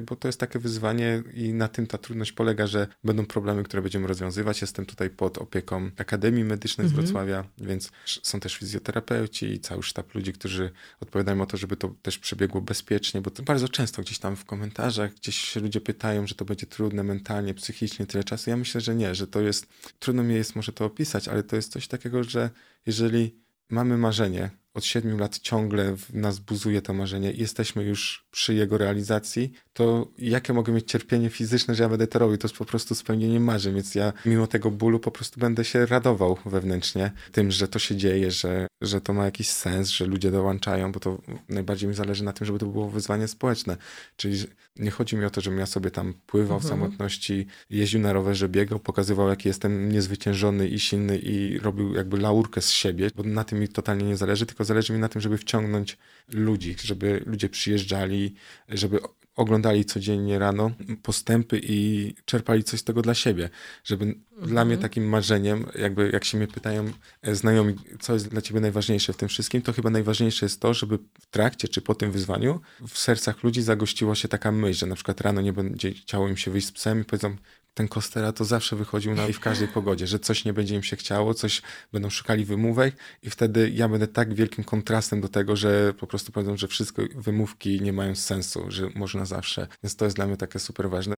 bo to jest takie wyzwanie i na tym ta trudność polega, że będą problemy, które będziemy rozwiązywać. Jestem tutaj pod opieką Akademii Medycznej z Wrocławia, więc są też fizjoterapeuci i cały sztab ludzi, którzy odpowiadają o to, żeby to też przebiegło bezpiecznie, bo to bardzo często gdzieś tam w komentarzach gdzieś się ludzie pytają, że to będzie trudne mentalnie, psychicznie, tyle czasu. Ja myślę, że nie, że to jest, trudno mi jest może to opisać, ale to jest coś takiego, że jeżeli mamy marzenie, od 7 lat ciągle w nas buzuje to marzenie i jesteśmy już przy jego realizacji, to jakie mogę mieć cierpienie fizyczne, że ja będę to robił? To jest po prostu spełnienie marzeń, więc ja mimo tego bólu po prostu będę się radował wewnętrznie tym, że to się dzieje, że to ma jakiś sens, że ludzie dołączają, bo to najbardziej mi zależy na tym, żeby to było wyzwanie społeczne. Czyli nie chodzi mi o to, żebym ja sobie tam pływał w samotności, jeździł na rowerze, biegał, pokazywał, jaki jestem niezwyciężony i silny i robił jakby laurkę z siebie, bo na tym mi totalnie nie zależy, tylko zależy mi na tym, żeby wciągnąć ludzi, żeby ludzie przyjeżdżali, żeby oglądali codziennie rano postępy i czerpali coś z tego dla siebie. Żeby dla mnie takim marzeniem, jakby jak się mnie pytają znajomi, co jest dla ciebie najważniejsze w tym wszystkim, to chyba najważniejsze jest to, żeby w trakcie czy po tym wyzwaniu w sercach ludzi zagościła się taka myśl, że na przykład rano nie będzie chciało im się wyjść z psem i powiedzą, ten Kostera to zawsze wychodził i w każdej pogodzie, że coś nie będzie im się chciało, coś będą szukali wymówek i wtedy ja będę tak wielkim kontrastem do tego, że po prostu powiedzą, że wszystko wymówki nie mają sensu, że można zawsze. Więc to jest dla mnie takie super ważne.